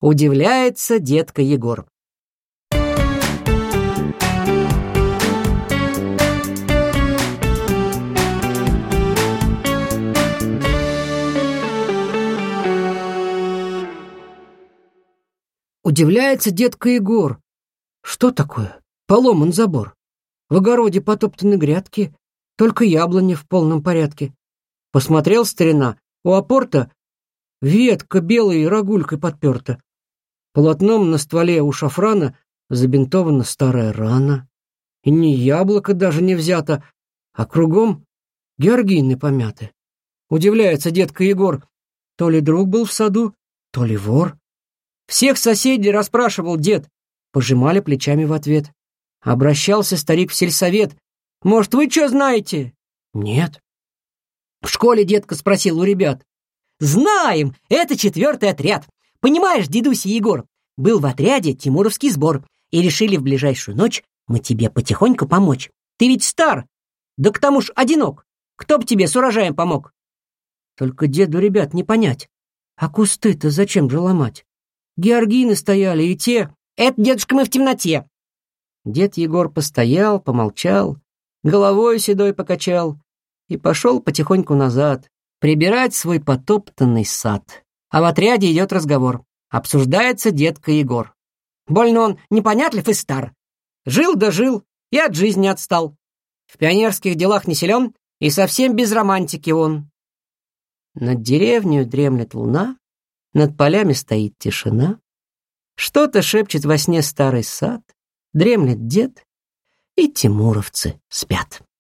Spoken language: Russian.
Удивляется детка Егор. Удивляется детка Егор. Что такое? Поломан забор. В огороде потоптаны грядки, только яблони в полном порядке. Посмотрел старина, у опорта ветка белой рогулькой подперта. Полотном на стволе у шафрана забинтована старая рана. И ни яблоко даже не взято, а кругом георгины помяты. Удивляется детка Егор. То ли друг был в саду, то ли вор. Всех соседей расспрашивал дед. Пожимали плечами в ответ. Обращался старик в сельсовет. «Может, вы что знаете?» «Нет». В школе детка спросил у ребят. «Знаем, это 4-й отряд. Понимаешь, дедуся Егор, был в отряде тимуровский сбор, и решили в ближайшую ночь мы тебе потихоньку помочь. Ты ведь стар, да к тому ж одинок. Кто б тебе с урожаем помог?» Только деду ребят не понять. А кусты-то зачем же ломать? Георгины стояли, и те... «Это, дедушка, мы в темноте». Дед Егор постоял, помолчал, головой седой покачал и пошел потихоньку назад, прибирать свой потоптанный сад. А в отряде идет разговор. Обсуждается детка Егор. Больно он непонятлив и стар. Жил да жил, и от жизни отстал. В пионерских делах не силен, и совсем без романтики он. Над деревней дремлет луна, над полями стоит тишина. Что-то шепчет во сне старый сад, дремлет дед, и тимуровцы спят.